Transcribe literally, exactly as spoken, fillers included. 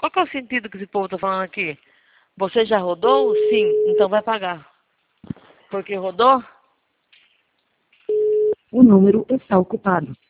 Qual que é o sentido que esse povo tá falando aqui? Você já rodou? Sim, então vai pagar. Porque rodou? O número está ocupado.